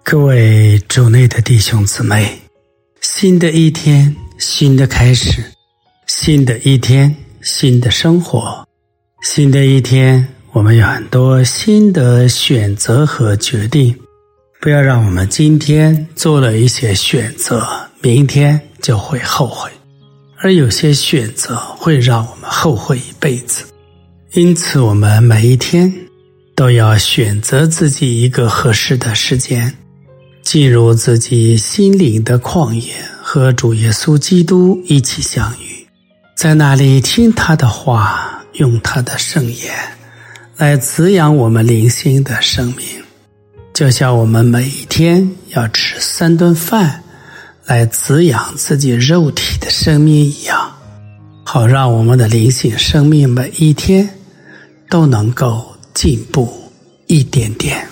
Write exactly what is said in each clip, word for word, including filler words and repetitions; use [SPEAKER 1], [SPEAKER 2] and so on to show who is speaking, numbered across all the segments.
[SPEAKER 1] 各位主内的弟兄姊妹，新的一天，新的开始，新的一天，新的生活，新的一天，我们有很多新的选择和决定。不要让我们今天做了一些选择，明天就会后悔，而有些选择会让我们后悔一辈子。因此我们每一天都要选择自己一个合适的时间，进入自己心灵的旷野，和主耶稣基督一起相遇，在那里听他的话，用他的圣言来滋养我们灵性的生命。就像我们每一天要吃三顿饭来滋养自己肉体的生命一样，好让我们的灵性生命每一天都能够进步一点点。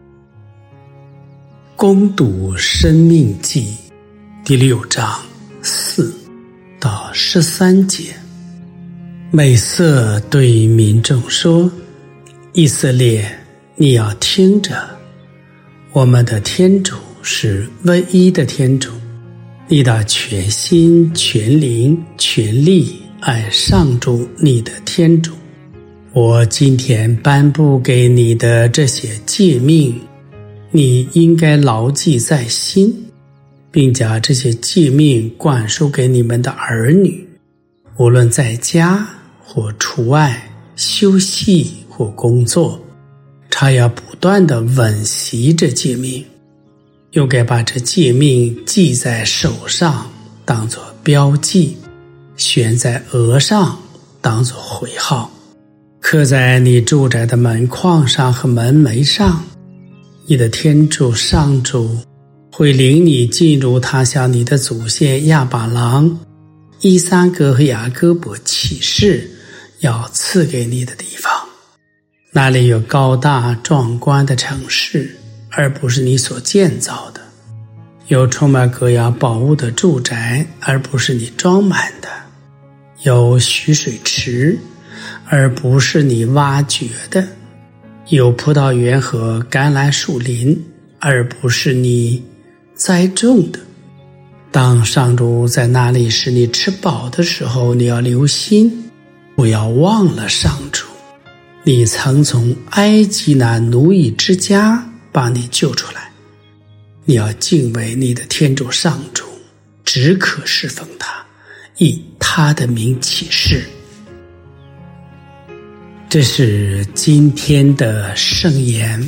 [SPEAKER 1] 攻读申命记第六章四到十三节。美色对民众说：以色列，你要听着，我们的天主是唯一的天主，你的全心全灵全力爱上主你的天主。我今天颁布给你的这些诫命，你应该牢记在心，并将这些诫命灌输给你们的儿女，无论在家或出外，休息或工作，常要不断地温习这诫命，又该把这诫命记在手上当作标记，悬在额上当作徽号，刻在你住宅的门框上和门楣上。你的天主上主会领你进入他向你的祖先亚巴郎、伊撒格和雅各伯起誓要赐给你的地方，那里有高大壮观的城市，而不是你所建造的，有充满各样宝物的住宅，而不是你装满的，有蓄水池，而不是你挖掘的，有葡萄园和橄榄树林，而不是你栽种的。当上主在那里使你吃饱的时候，你要留心，不要忘了上主，你曾从埃及那奴役之家把你救出来。你要敬畏你的天主上主，只可侍奉他，以他的名起誓。这是今天的圣言。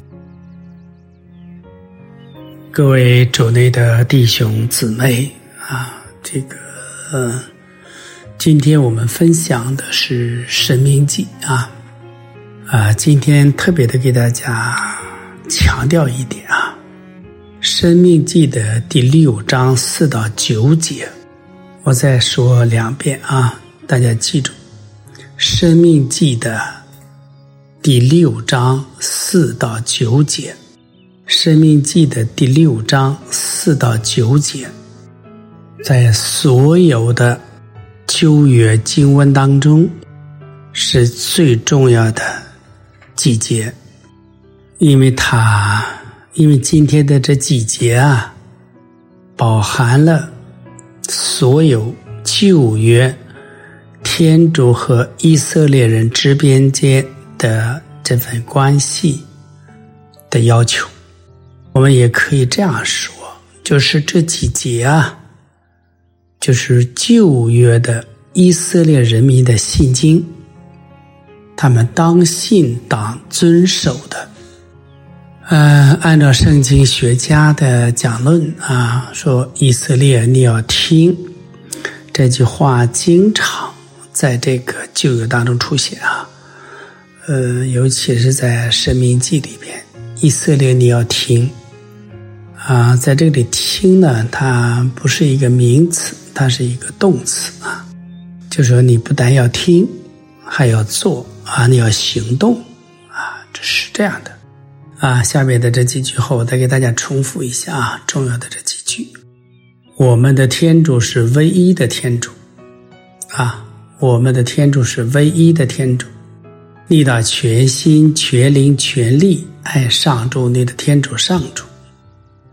[SPEAKER 1] 各位主内的弟兄姊妹啊，这个呃，今天我们分享的是申命记啊啊，今天特别的给大家强调一点啊，申命记的第六章四到九节，我再说两遍啊，大家记住，申命记的第六章四到九节，申命记的第六章四到九节，在所有的旧约经文当中是最重要的几节，因为它因为今天的这几节啊，包含了所有旧约天主和以色列人之间间的这份关系的要求。我们也可以这样说，就是这几节啊，就是旧约的以色列人民的信经，他们当信当遵守的。呃，按照圣经学家的讲论啊，说以色列你要听，这句话经常在这个旧约当中出现啊。呃，尤其是在申命记里边，以色列你要听啊，在这里听呢，它不是一个名词，它是一个动词啊，就说你不但要听，还要做啊，你要行动啊，这是这样的啊。下面的这几句后，我再给大家重复一下啊，重要的这几句。我们的天主是唯一的天主啊，我们的天主是唯一的天主。你的全心全灵全力爱上主你的天主上主，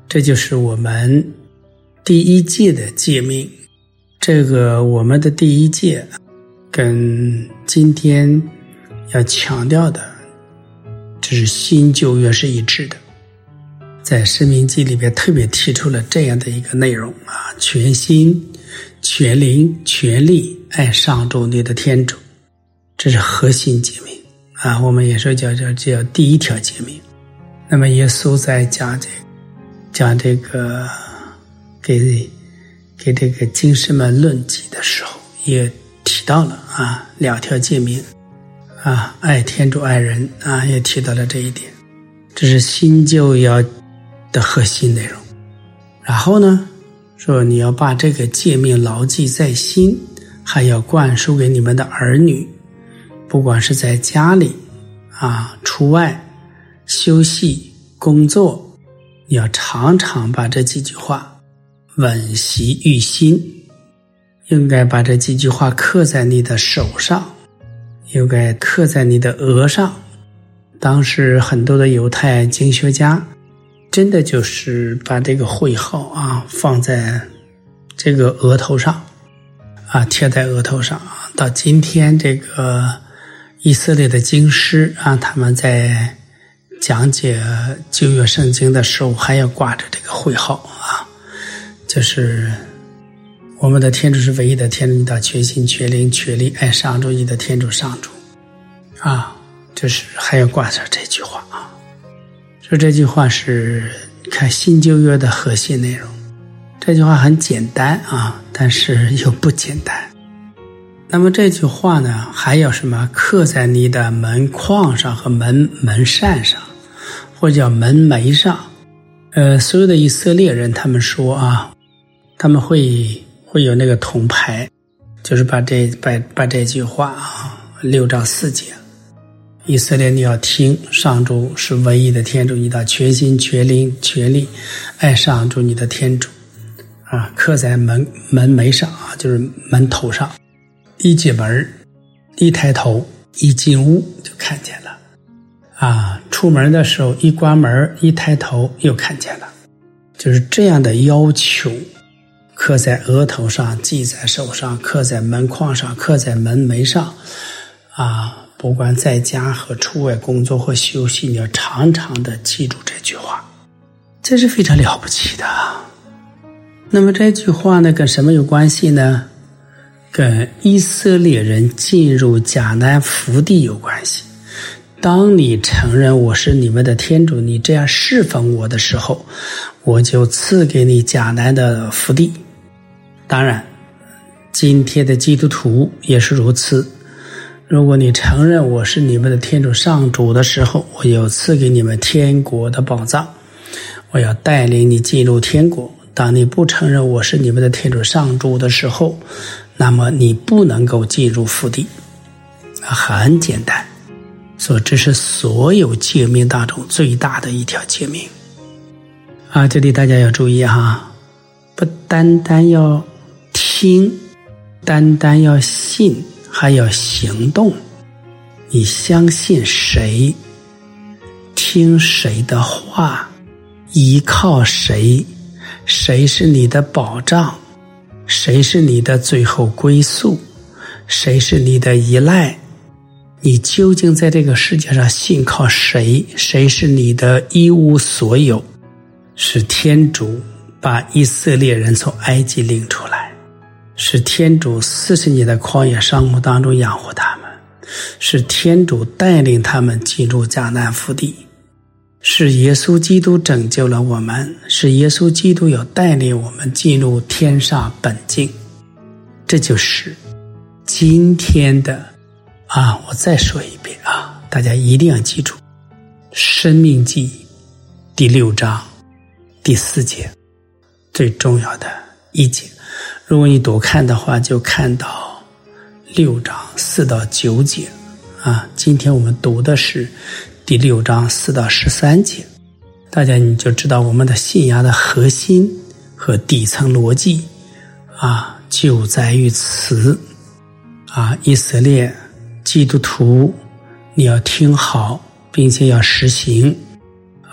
[SPEAKER 1] 这就是我们第一诫的诫命。这个我们的第一诫跟今天要强调的，这是新旧约是一致的。在申命记里边特别提出了这样的一个内容啊，全心、全灵、全力爱上主你的天主，这是核心诫命啊。我们也说叫叫叫第一条诫命。那么耶稣在讲这讲这个给给这个经师们论己的时候，也提到了啊两条诫命啊，爱天主爱人啊，也提到了这一点。这是新旧要的核心内容。然后呢，说你要把这个诫命牢记在心，还要灌输给你们的儿女，不管是在家里啊、出外休息工作，你要常常把这几句话稳习于心，应该把这几句话刻在你的手上，应该刻在你的额上。当时很多的犹太经学家真的就是把这个会号啊放在这个额头上啊，贴在额头上。到今天这个以色列的经师啊，他们在讲解旧约圣经的时候还要挂着这个会号啊，就是我们的天主是唯一的天主，你到全心全灵全力爱上主你的天主上主啊，就是还要挂上这句话啊。说这句话是看新旧约的核心内容。这句话很简单啊，但是又不简单。那么这句话呢，还有什么刻在你的门框上和门门扇上，或者叫门楣上。呃，所有的以色列人他们说啊，他们会会有那个铜牌，就是把这把把这句话啊，六章四节，以色列你要听，上主是唯一的天主，你到全心全灵全力爱上主你的天主啊，刻在门门楣上啊，就是门头上。一进门一抬头一进屋就看见了啊，出门的时候一关门一抬头又看见了，就是这样的要求，刻在额头上，系在手上，刻在门框上，刻在门楣上啊，不管在家和出外工作或休息，你要常常的记住这句话，这是非常了不起的。那么这句话呢，跟什么有关系呢？跟以色列人进入迦南福地有关系。当你承认我是你们的天主，你这样侍奉我的时候，我就赐给你迦南的福地。当然今天的基督徒也是如此，如果你承认我是你们的天主上主的时候，我有赐给你们天国的宝藏，我要带领你进入天国。当你不承认我是你们的天主上主的时候，那么你不能够进入福地。很简单，所以这是所有诫命当中最大的一条诫命啊！这里大家要注意哈，不单单要听，单单要信，还要行动。你相信谁，听谁的话，依靠谁，谁是你的保障，谁是你的最后归宿，谁是你的依赖，你究竟在这个世界上信靠谁，谁是你的一无所有。是天主把以色列人从埃及领出来，是天主四十年的旷野生活当中养活他们，是天主带领他们进入迦南福地，是耶稣基督拯救了我们，是耶稣基督要带领我们进入天上本境。这就是今天的啊，我再说一遍啊，大家一定要记住，申命记第六章第四节最重要的一节。如果你多看的话，就看到六章四到九节啊。今天我们读的是第六章四到十三节，大家你就知道我们的信仰的核心和底层逻辑啊，就在于此啊。以色列基督徒，你要听好，并且要实行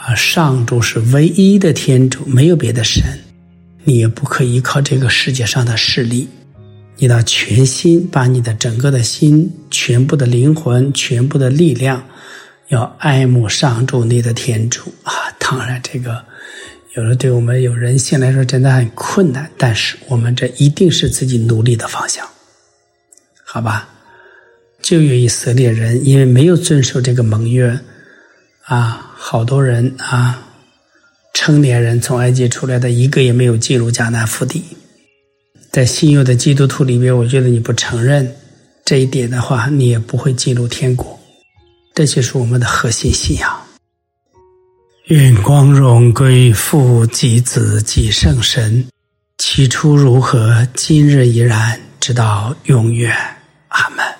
[SPEAKER 1] 啊，上主是唯一的天主，没有别的神，你也不可以依靠这个世界上的势力，你要全心把你的整个的心、全部的灵魂、全部的力量要爱慕上主你的天主啊！当然这个有的对我们有人性来说真的很困难，但是我们这一定是自己努力的方向，好吧？旧约以色列人因为没有遵守这个盟约啊，好多人啊，成年人从埃及出来的一个也没有进入迦南福地。在新约的基督徒里面，我觉得你不承认这一点的话，你也不会进入天国。这就是我们的核心信仰。愿光荣归父及子及圣神，起初如何，今日依然，直到永远。阿们。